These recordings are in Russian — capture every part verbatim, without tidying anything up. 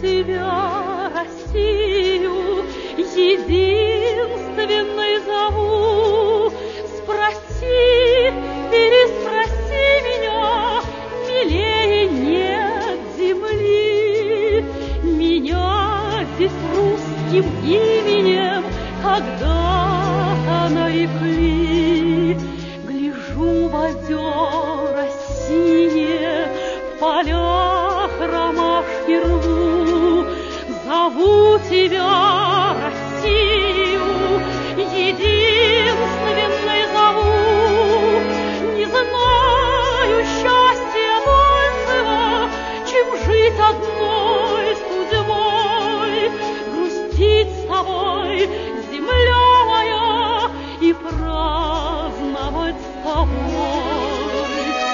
тебя, Россию, единственной зову. Спроси, переспроси меня, милее нет земли. Меня здесь русским именем когда-то нарекли. Гляжу в озера синие, в полях ромашки рву. Зову тебя, Россию, единственной зову. Не знаю счастья большего, чем жить одной судьбой, грустить с тобой, земля моя, и праздновать с тобой.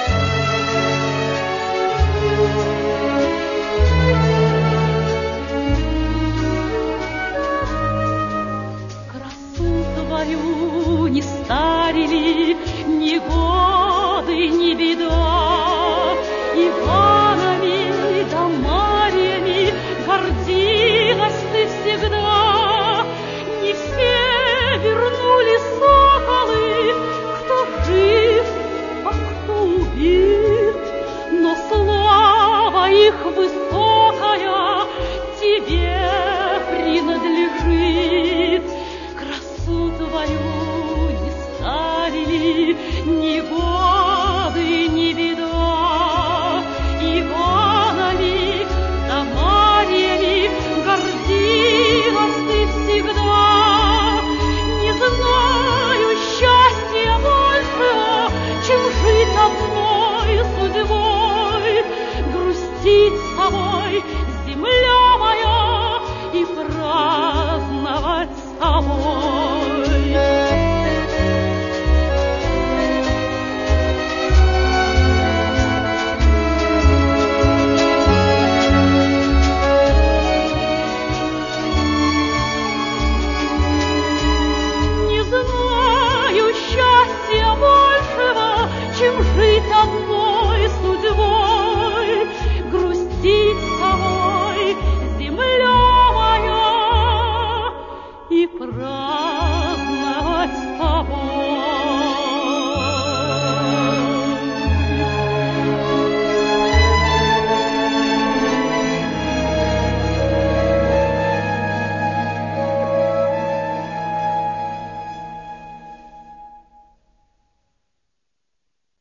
Красу твою не старили ни годы, ни беда. Иванами да Марьями гордилась ты всегда. Не все вернули соколы, кто жив, а кто убит, но слава их высокая тебе принадлежит. Красу твою не старили ни годы, ни беда. Иванами да Марьями гордилась ты всегда. Не знаю счастья большего, чем жить одной судьбой, грустить с тобой, земля моя, и праздновать с тобой. Не знаю счастья большего, чем жить одной судьбой.